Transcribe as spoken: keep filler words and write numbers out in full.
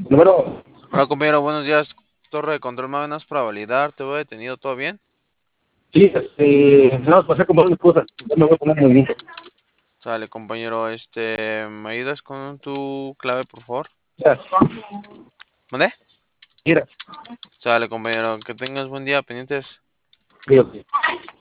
Número, Hola compañero, buenos días. Torre de control, más menos para validar. ¿Te veo detenido? ¿Todo bien? sí, este, no, pasé a comprar una cosa, ya me voy a poner en movimiento. Sale compañero, este, ¿me ayudas con tu clave, por favor? Ya, ¿Mande? mira, Sale compañero, que tengas buen día, pendientes. fíjate.